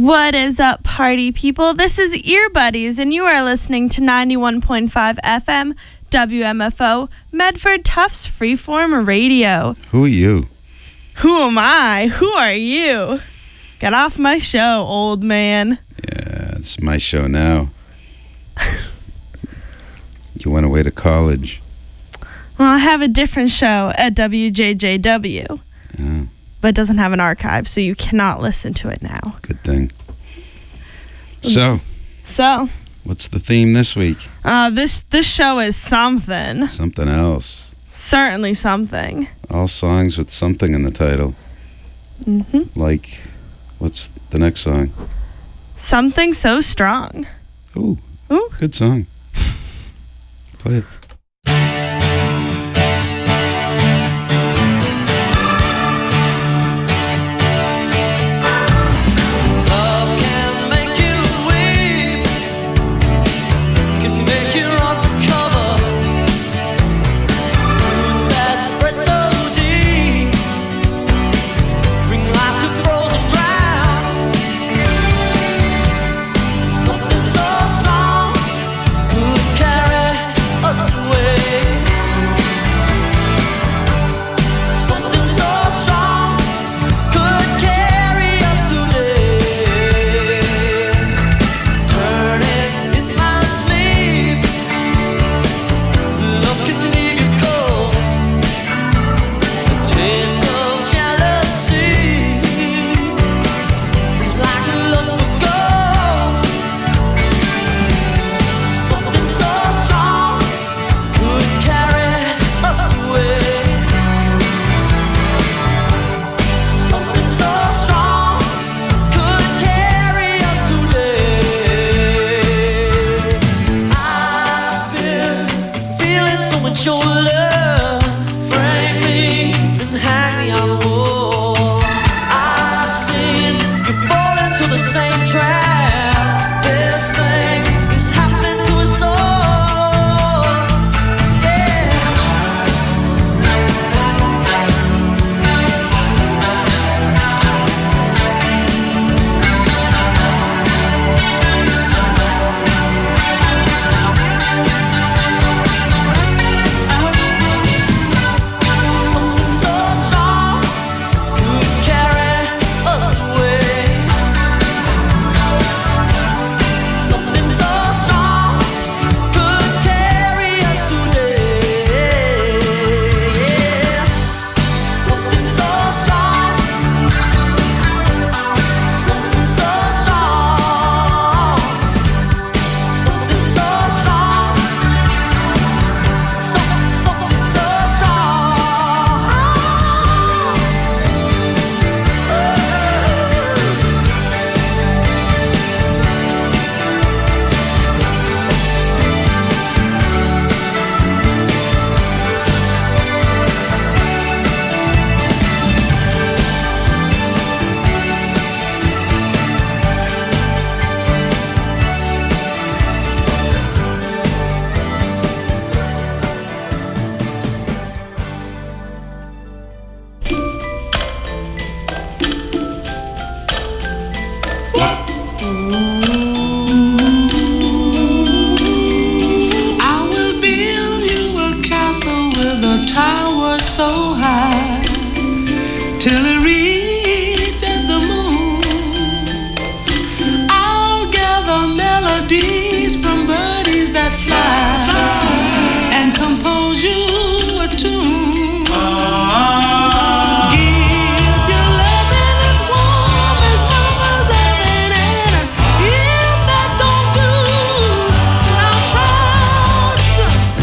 What is up, party people? This is Ear Buddies, and you are listening to 91.5 FM WMFO Medford Tufts Freeform Radio. Who are you? Who am I? Who are you? Get off my show, old man. Yeah, it's my show now. You went away to college. Well, I have a different show at WJJW. Yeah. But it doesn't have an archive, so you cannot listen to it now. Good thing. So, what's the theme this week? This show is something. Something else. Certainly something. All songs with something in the title. Mm-hmm. Like, what's the next song? Something So Strong. Ooh. Ooh. Good song. Play it.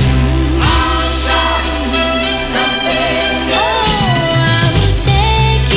Take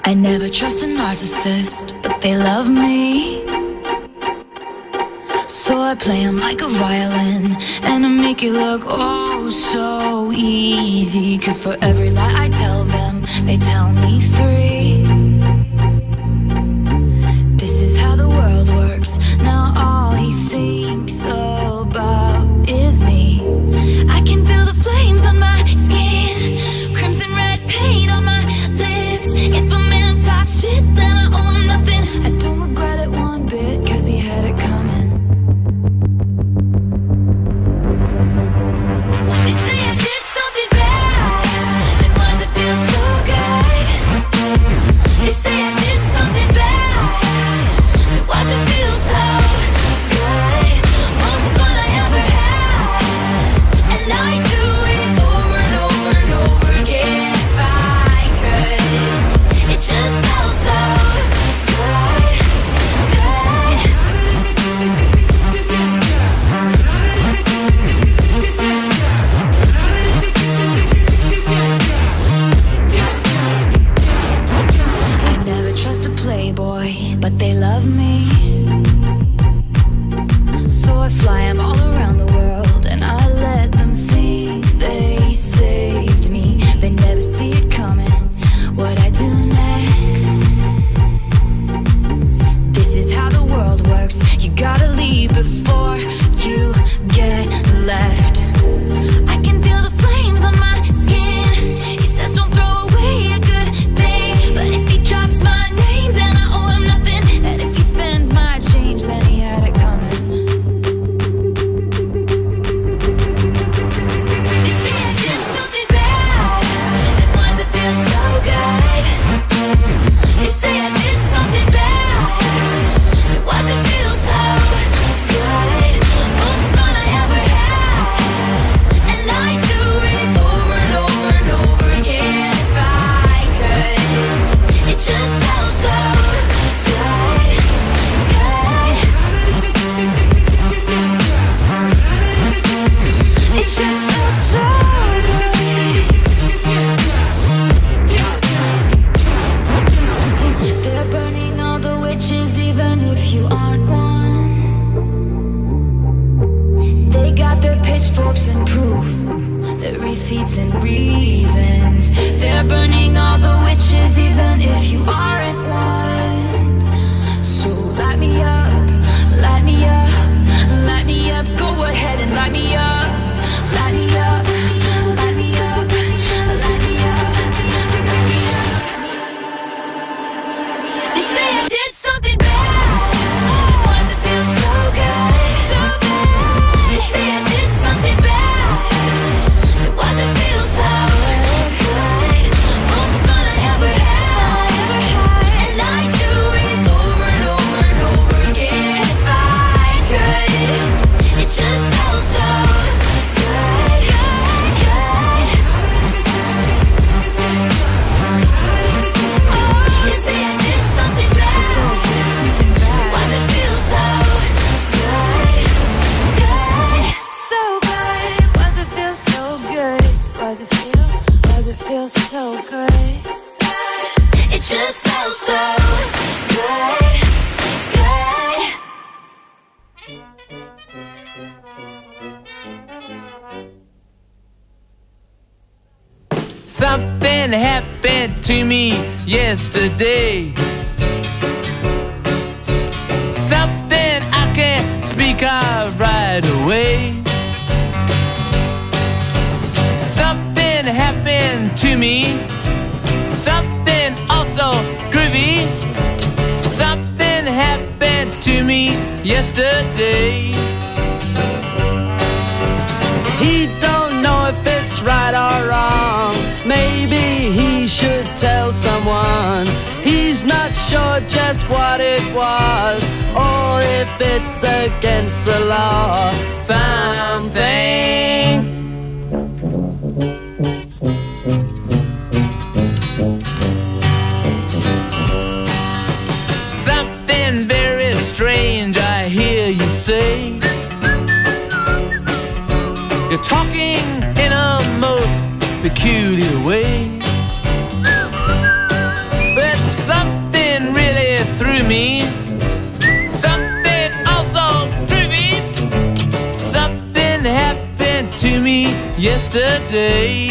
I never trust a narcissist, but they love me. So I play them like a violin, and I make it look oh so easy. Cause for every lie I tell them, they tell me 3. This is how the world works. Now all he thinks about is me. I can feel the flames on my skin, crimson red paint on my lips. If a man talks shit, then I owe him nothing. I don't regret it one bit, cause he had it coming. They say I did something bad, then why does it feel so good? They say I did something bad, then why does it feel so good? Most fun I ever had, and I do it over and over and over again if I could. It just felt so good, I never trust a playboy, but they love me. So I fly them all around the world, and I let them think they saved me. They never see it coming, what I do next. This is how the world works. You gotta leave before you get left. I can feel the flames on my skin. He says don't throw away a good thing, but if he drops my name, then I owe him nothing. And if he spends my change, then he had it coming. They say I did something bad, and why does it feel so good? They say I did something bad, and why does it feel so good? Most fun I ever had, and I do it over and over and over again if I could. It just felt so good, It just felt so good. They're burning all the witches even if you aren't one. They got their pitchforks and proof, their receipts and reasons. They're burning all the witches even if you aren't one. So light me up, light me up, light me up. Go ahead and light me up, light me up, light me up, light me up, light me up. They say I did something bad, and why does it feel so good? So good. They say I did something bad, and why does it feel so good? Most fun I ever had, and I do it over and over and over again if I could. It just felt so good, Oh, you say I did something bad, why does it feel so good, so good? Why does it feel so good? Why does it feel so good? It just felt so good, Something happened to me yesterday. Something I can't speak of right away. Something happened to me. Something also groovy. Something happened to me yesterday. He don't know if it's right or wrong. Maybe he should tell someone. He's not sure just what it was, or if it's against the law. Something very strange I hear you say. You're talking in a most peculiar way, but yesterday.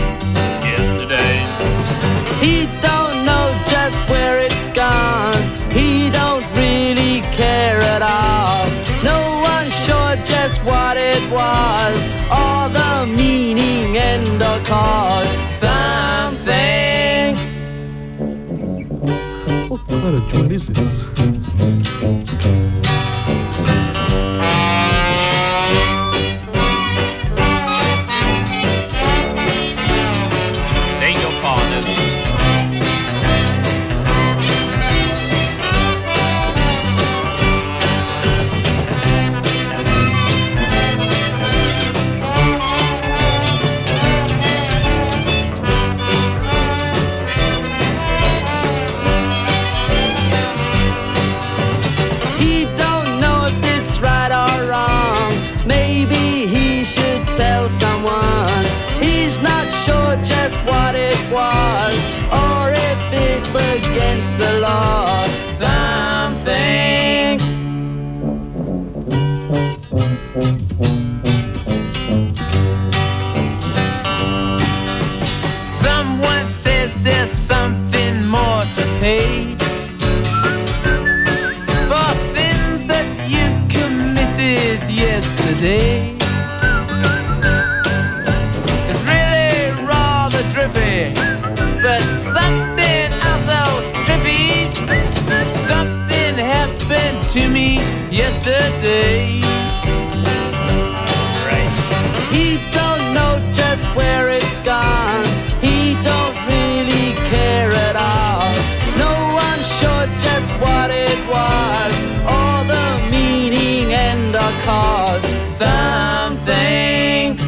He don't know just where it's gone. He don't really care at all. No one's sure just what it was, or the meaning and or cause. Something. What kind of joint is this? Someone, he's not sure just what it was, or if it's against the law. Something. Someone says there's something more to pay for sins that you committed yesterday. But something also trippy. Something happened to me yesterday. Right. He don't know just where it's gone. He don't really care at all. No one's sure just what it was, or the meaning and the cause. Something.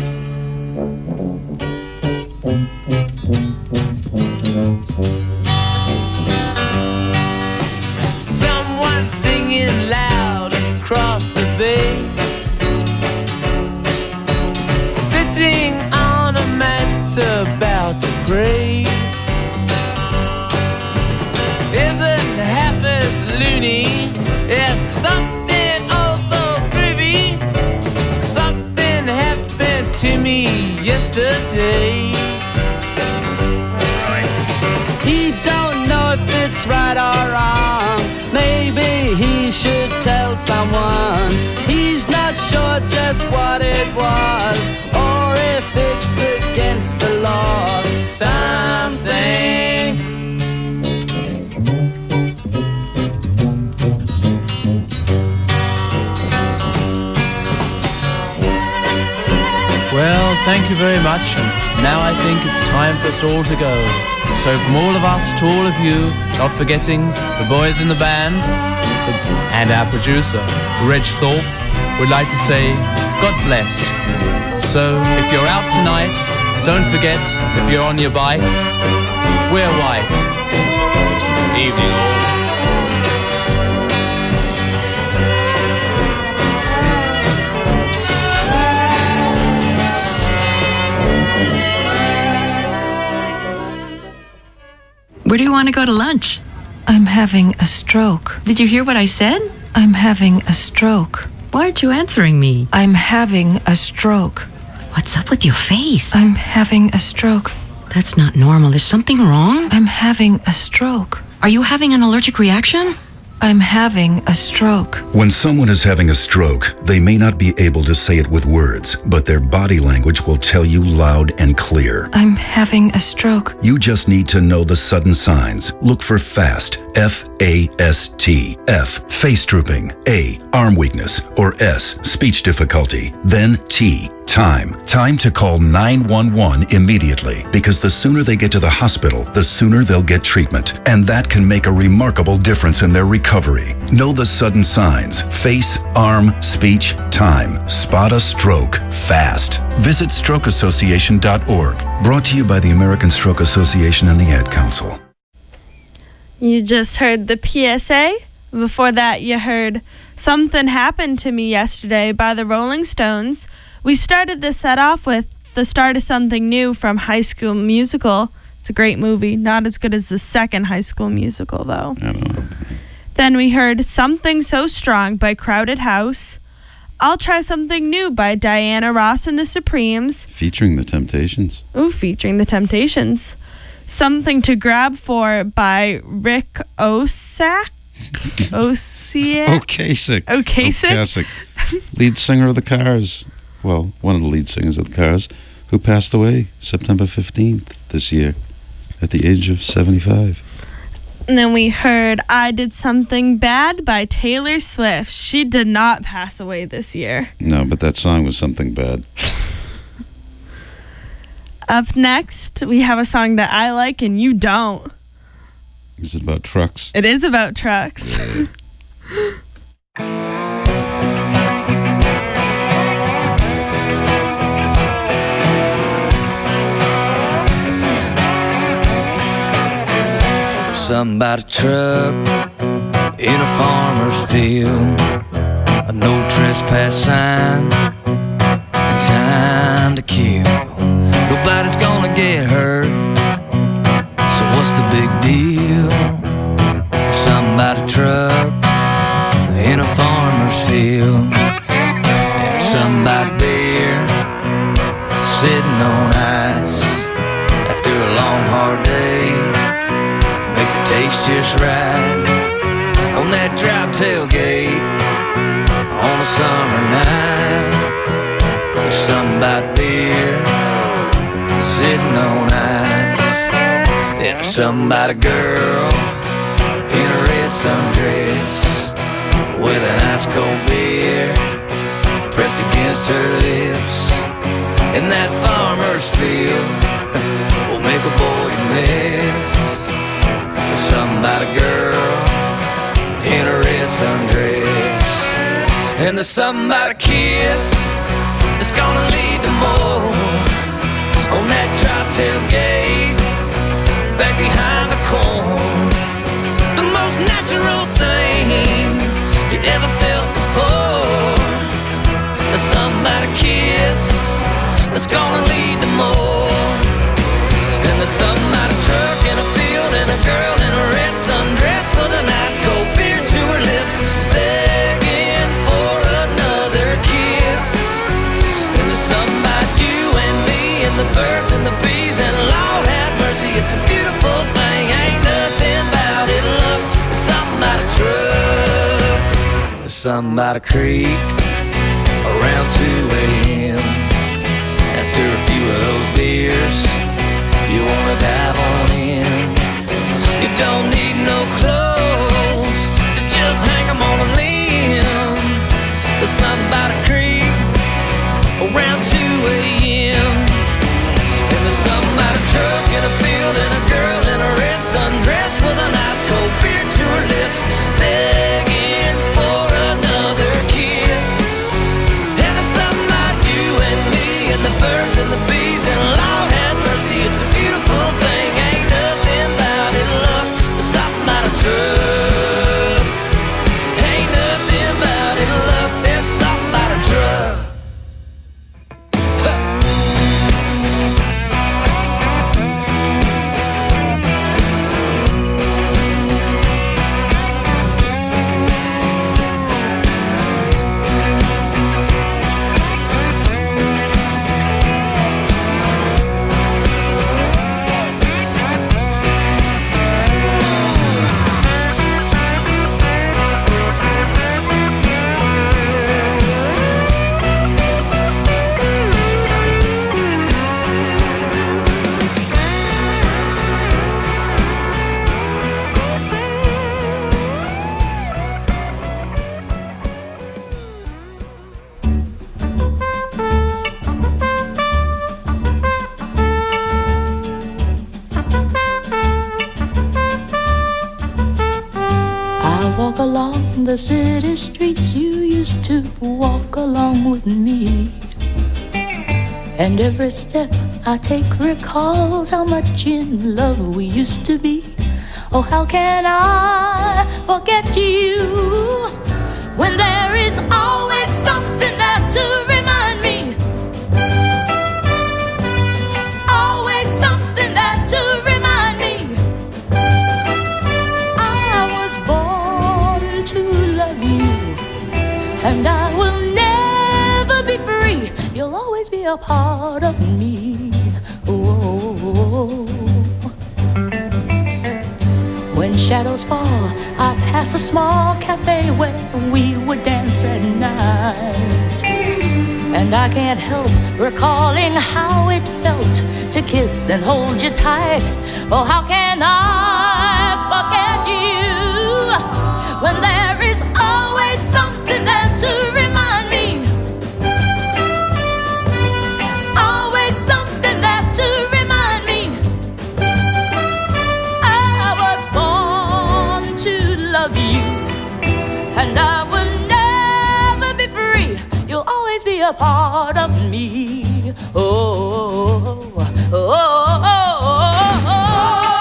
Someone singing loud across the bay, sitting on a mat about to pray. Isn't half as loony as something also privy. Something happened to me yesterday. He don't know if it's right or wrong. Maybe he should tell someone. He's not sure just what it was, or if it's against the law. Something. Well, thank you very much, and now I think it's time for us all to go. So from all of us to all of you, not forgetting the boys in the band and our producer, Reg Thorpe, we'd like to say God bless. So if you're out tonight, don't forget, if you're on your bike, wear white. Evening all. Where do you want to go to lunch? I'm having a stroke. Did you hear what I said? I'm having a stroke. Why aren't you answering me? I'm having a stroke. What's up with your face? I'm having a stroke. That's not normal. Is something wrong? I'm having a stroke. Are you having an allergic reaction? I'm having a stroke. When someone is having a stroke, they may not be able to say it with words, but their body language will tell you loud and clear. I'm having a stroke. You just need to know the sudden signs. Look for FAST, F-A-S-T. F, face drooping. A, arm weakness. Or S, speech difficulty. Then T, time. Time to call 911 immediately, because the sooner they get to the hospital, the sooner they'll get treatment. And that can make a remarkable difference in their recovery. Know the sudden signs. Face, arm, speech, time. Spot a stroke fast. Visit strokeassociation.org. Brought to you by the American Stroke Association and the Ad Council. You just heard the PSA. Before that, you heard Something Happened to Me Yesterday by the Rolling Stones. We started this set off with the start of something new from High School Musical. It's a great movie. Not as good as the second High School Musical, though. I don't know. Then we heard Something So Strong by Crowded House. I'll Try Something New by Diana Ross and the Supremes. Featuring the Temptations. Ooh, featuring the Temptations. Something to Grab For by Rick Ocasek. Ocasek. Lead singer of the Cars. Well, one of the lead singers of the Cars, who passed away September 15th this year at the age of 75. And then we heard I Did Something Bad by Taylor Swift. She did not pass away this year. No, but that song was something bad. Up next, we have a song that I like and you don't. Is it about trucks? It is about trucks. Something about a truck in a farmer's field, a no trespass sign, and time to kill. Nobody's gonna get hurt, so what's the big deal? Something about a truck in a farmer's field, and something about beer sitting on ice after a long hard day. Makes it taste just right on that drop tailgate on a summer night. There's something about beer sitting on ice. There's something about a girl in a red sundress with an ice cold beer pressed against her lips. And that farmer's field will make a boy miss. Something about a girl in a red sundress. And there's something about a kiss that's gonna lead to more on that drop tailgate back behind the corn. The most natural thing you ever felt before. There's something about a kiss that's gonna lead to more. And there's something about a truck in a field and a girl in a red sundress with a nice cold beer to her lips, begging for another kiss. And there's something about you and me and the birds and the bees, and Lord have mercy, it's a beautiful thing. Ain't nothing about it, love. There's something about a truck. There's something about a creek around 2 a.m. After a few of those beers, you wanna dive on in. You don't need no clothes to just hang 'em on a limb. There's something about a creek around 2 a.m. And there's something about a truck in a field and a girl in a red sundress with a nice cold beer to her lips, begging for another kiss. And there's something about you and me and the birds and the bees, and Lord have mercy, it's a beautiful thing. Ain't nothing about it, love. There's something about a truck. Ain't nothing about it, love. There's something about a truck. I walk along the city streets you used to walk along with me. And every step I take recalls how much in love we used to be. Oh, how can I forget you when there is always something there to remind me? Always something there to remind me. I was born to love you, and I will never a part of me. Oh. When shadows fall, I pass a small cafe where we would dance at night. And I can't help recalling how it felt to kiss and hold you tight. Oh, how can I forget you when there is always something there to remind me? Always something there to remind me. I was born to love you, and I will never be free. You'll always be a part of me. Oh, oh, oh, oh, oh, oh.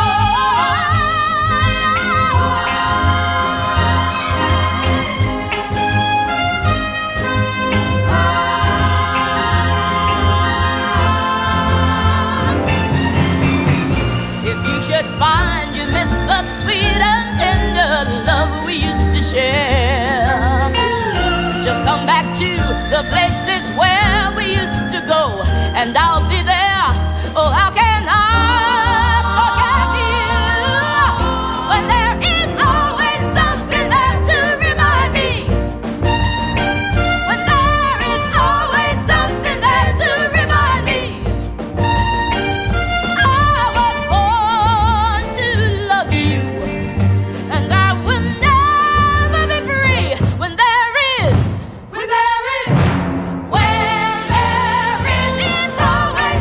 If you should find you miss the sweet and tender love we used to share, just come back to the places where we used to go, and I'll be there. Oh, how can I forget you when there is always something there to remind me? When there is always something there to remind me. I was born to love you, and I will never be free when there is always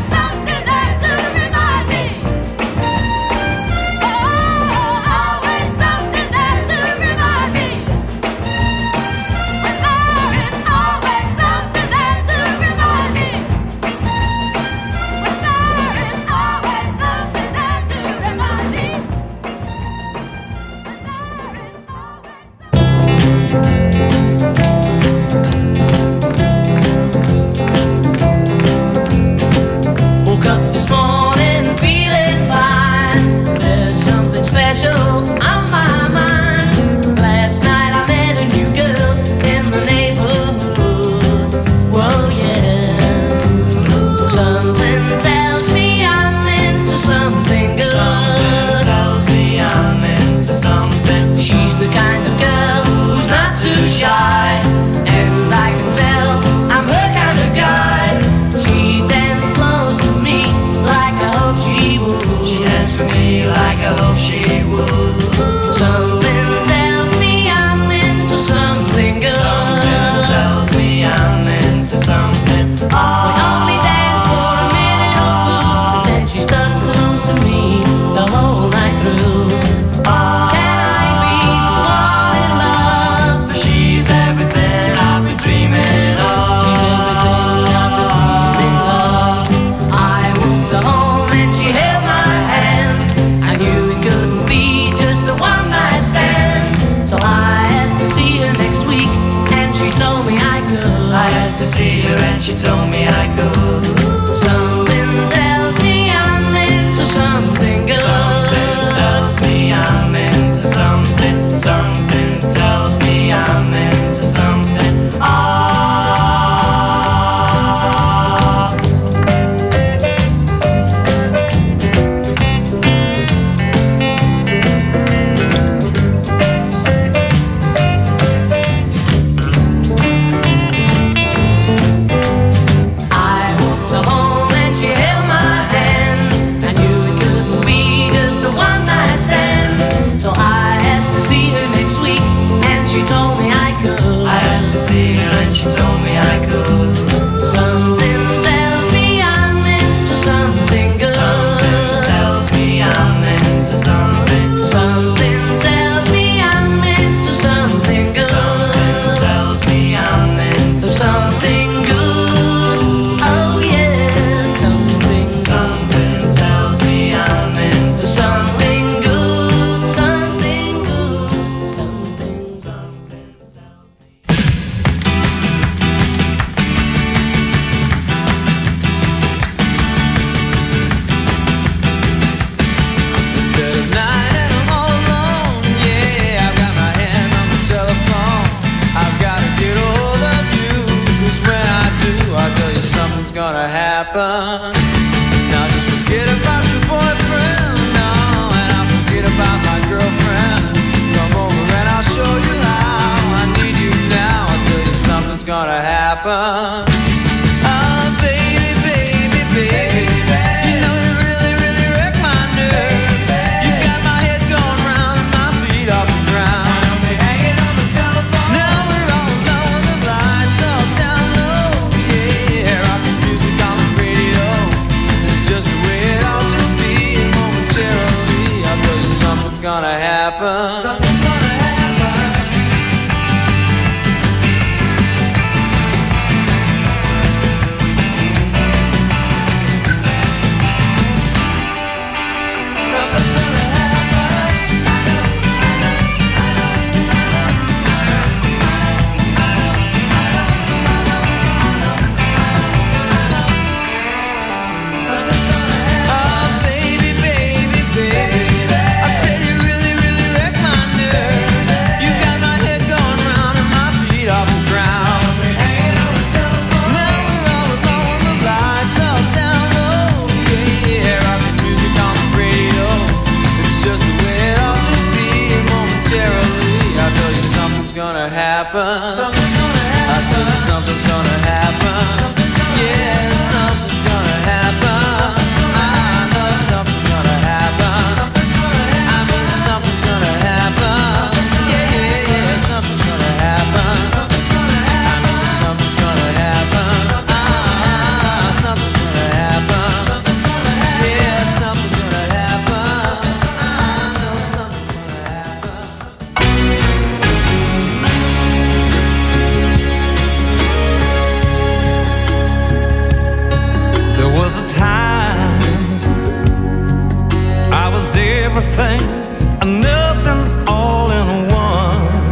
everything and nothing all in one.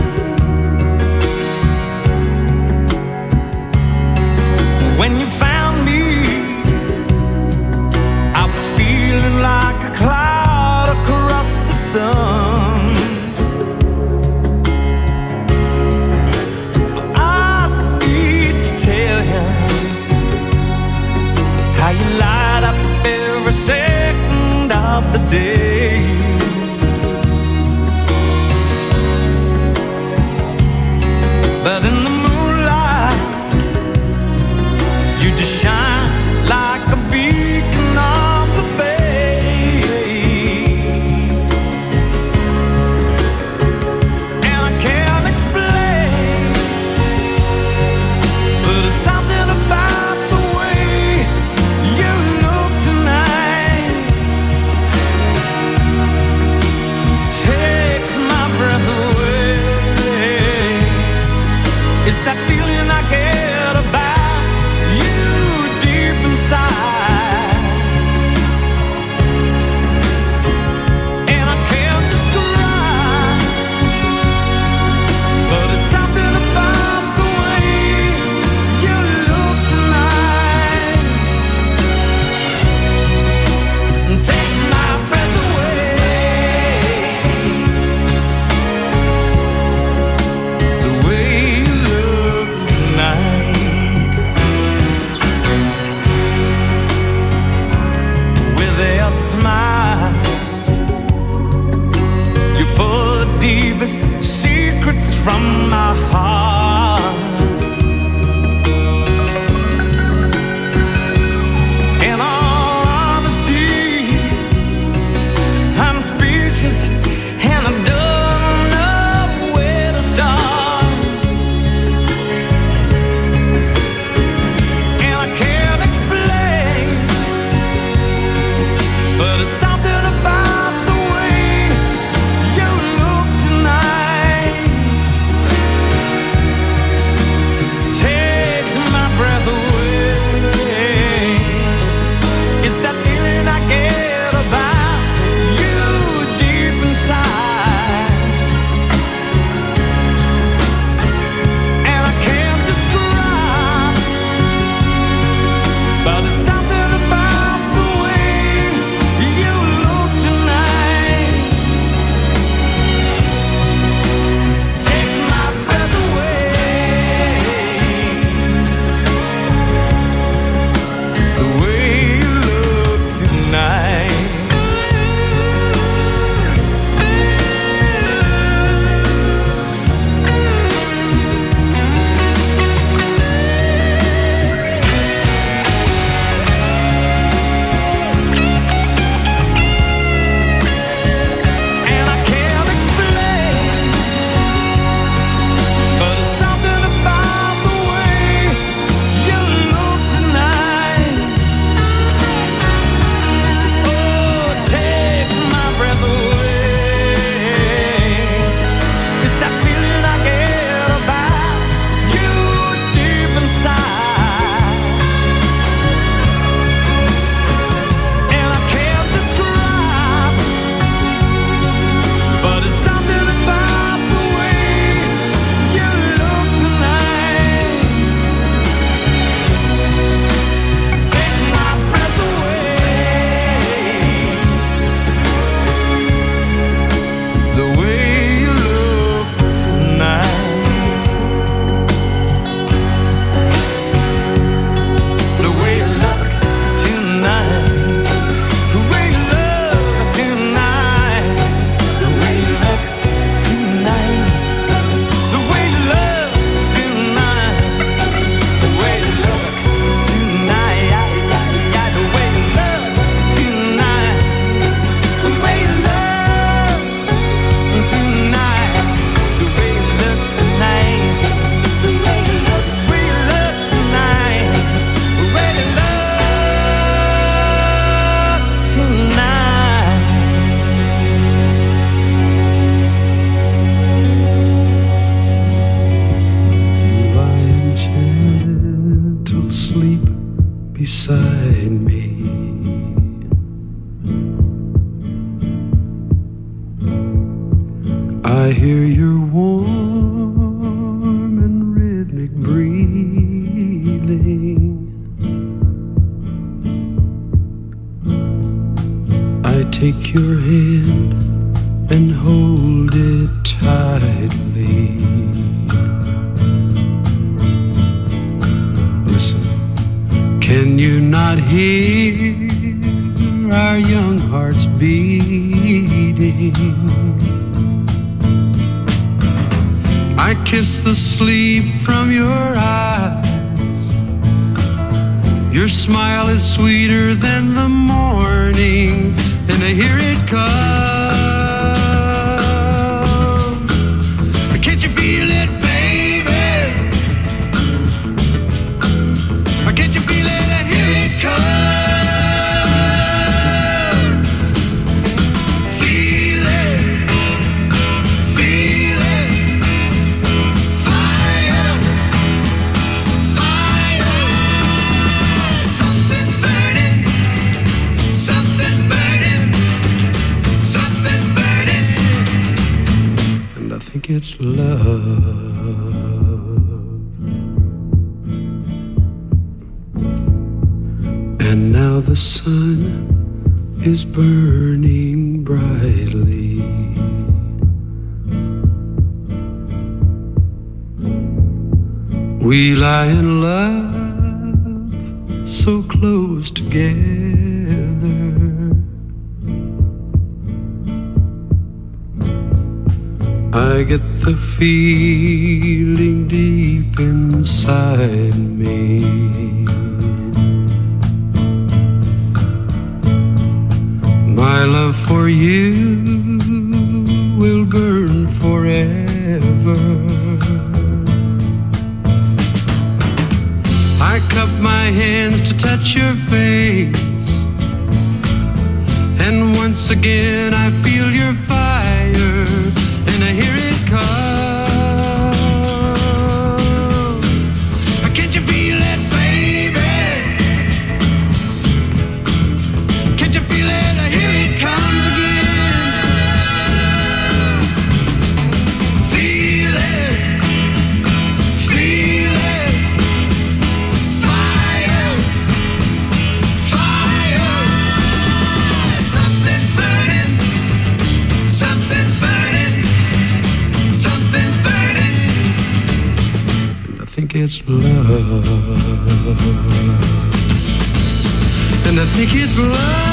When you found me, I was feeling like a cloud across the sun. I need to tell you how you light up every second of the day. But in the moonlight, you just shine like a beacon on the bay. And I can't explain, but there's something about the way you look tonight takes my breath away. It's that feeling I get about you deep inside, and I can't describe, but it's something about the way you look tonight and takes my breath away. The way you look tonight, with a smile, you pull the deepest secrets from my heart. In all honesty, I'm speechless and I don't know where to start. And I can't explain, but it's something about the way you look tonight takes my breath away. It's that feeling I get about you deep inside, and I can't describe, but it's something about the way you look I hear your warm and rhythmic breathing. I take your hand and hold it tightly. Listen, can you not hear our young hearts beating? I kiss the sleep from your eyes. Your smile is sweeter than the morning, and I hear it come. Can't you feel it, baby? Can't you feel it? I hear it come. It's love. And now the sun is burning brightly. We lie in love so close together. I get the feeling deep inside me. My love for you will burn forever. I cup my hands to touch your face, and once again I feel your fire. And I hear it comes. Can't you feel it, baby? Can't you feel it? I hear it comes again. Feel it, feel it. Fire, fire. Something's burning, something's burning. Something's burning, and I think it's love, and I think it's love.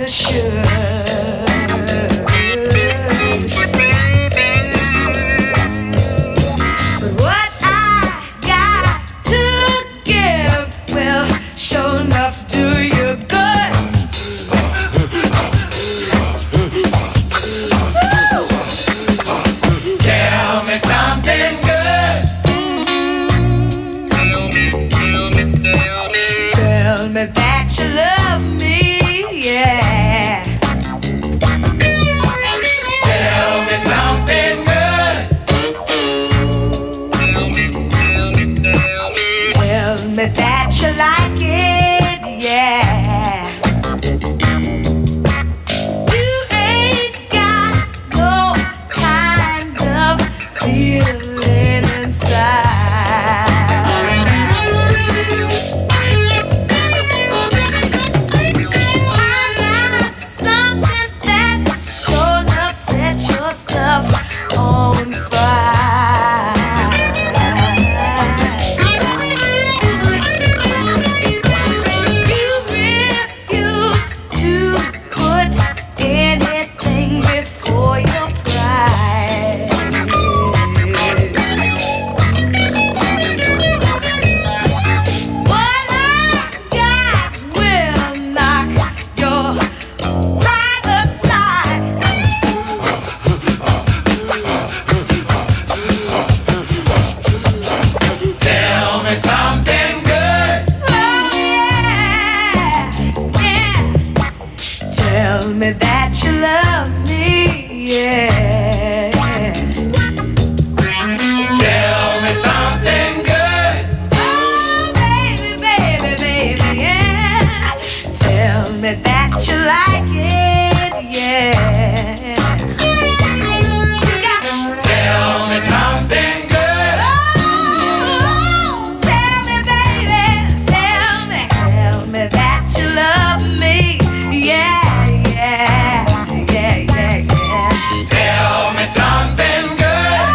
it should. But what I got to give will sure enough do you good. Woo! Tell me something good. Tell me that you love me, yeah. Tell me something good. Tell me that you like it, yeah. You ain't got no kind of feeling inside. Stuff on fire. You refuse to put anything before your pride. What I got will knock your pride aside. Tell me something good. Oh, yeah, yeah. Tell me that you love me, yeah. Tell me something good. Oh, baby, baby, baby, yeah. Tell me that you like it, yeah. You got to tell me something good. Tell me, baby, tell me that you love me, yeah, yeah, yeah, yeah, yeah. Tell me something good.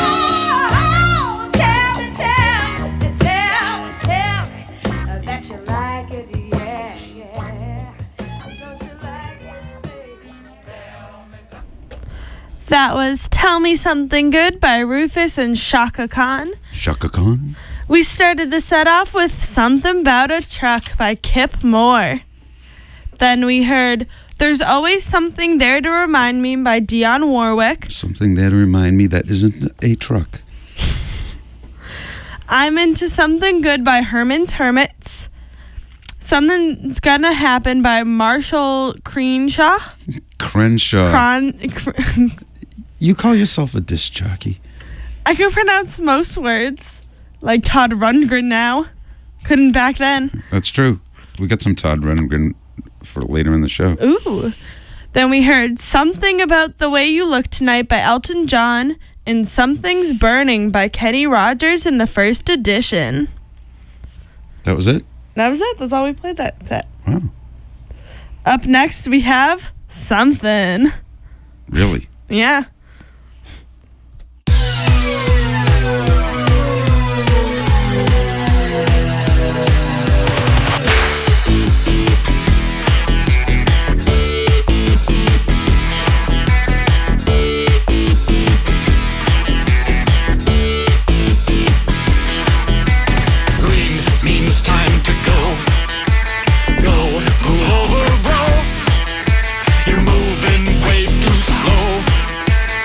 Tell me that you like it, yeah, yeah. Don't you like it, baby? That was Tell Me Something Good by Rufus and Shaka Khan. Shaka Khan? We started the set off with Something 'Bout a Truck by Kip Moore. Then we heard There's Always Something There to Remind Me by Dionne Warwick. Something there to remind me that isn't a truck. I'm Into Something Good by Herman's Hermits. Something's Gonna Happen by Marshall Crenshaw. Crenshaw. You call yourself a disc jockey. I can pronounce most words, like Todd Rundgren now. Couldn't back then. That's true. We got some Todd Rundgren for later in the show. Ooh. Then we heard Something About the Way You Look Tonight by Elton John and Something's Burning by Kenny Rogers in the first edition. That was it? That was it. That's all we played that set. Wow. Up next, we have Something. Really? Yeah. You're moving way too slow.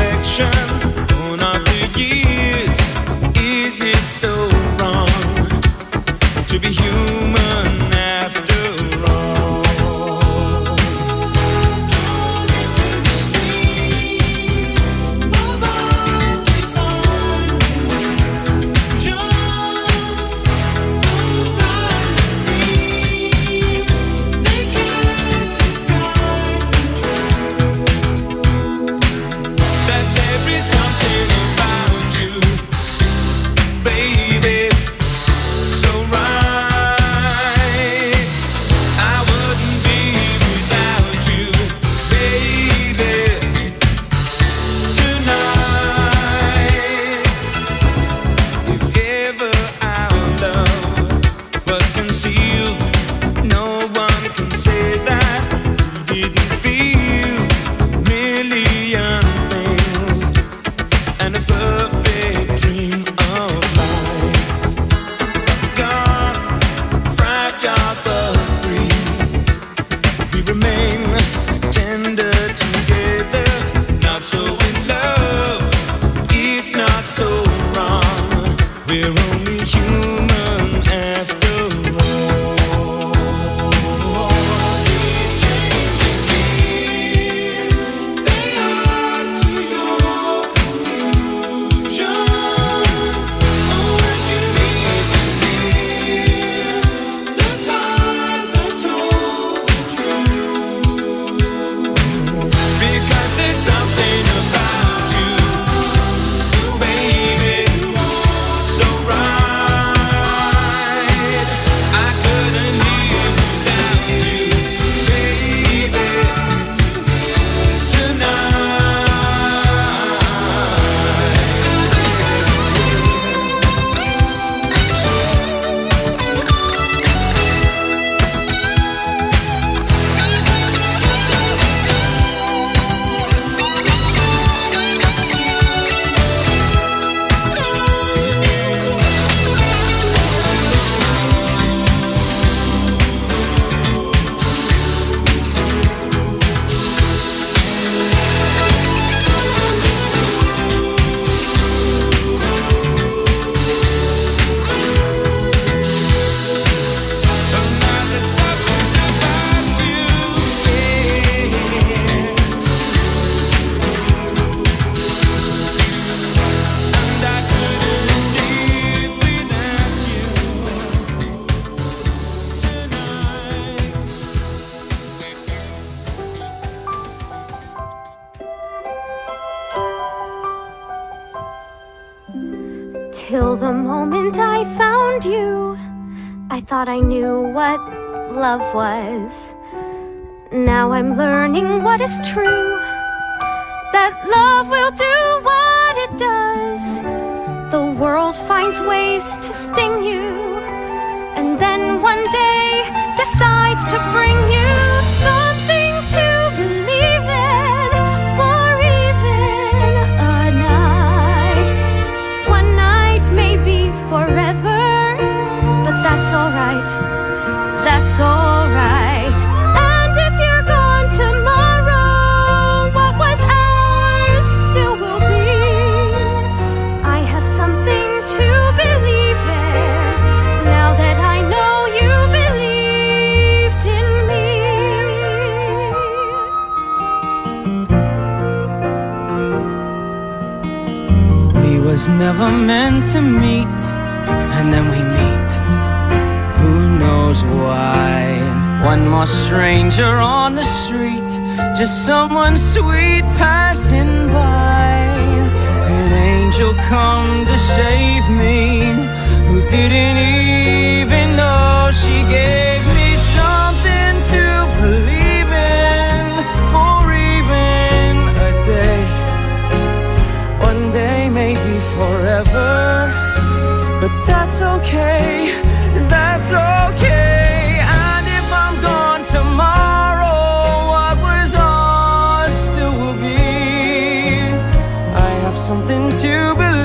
reflections on after years. Is it so wrong to be human after all? That there is something about you, baby, so right. I wouldn't be without you, baby, tonight. If ever our love was concealed, no one can say that we didn't feel million things and a perfect dream of life. Gone, fragile but free, we remain tender together. Not so in love, it's not so wrong. We're only human after all. These changing keys, they add to your confusion. Oh, when you need to hear the time that told the truth. Because there's something about you, baby, so right. I couldn't live without you, baby, Till the moment I found you, I thought I knew what love was. Now I'm learning what is true, that love will do what it does. The world finds ways to sting you, and then one day decides to bring you something to believe in for even a night. One night may be forever, but that's alright, that's alright. And if you're gone tomorrow, what was ours still will be. I have something to believe in, now that I know you believed in me. We was never meant to meet, and then we meet. Who knows why? One more stranger on the street, just someone sweet passing by. An angel come to save me, who didn't even know she gave me something to believe in for even a day. One day may be forever, but that's okay, that's okay. And if I'm gone tomorrow, what was ours still will be. I have something to believe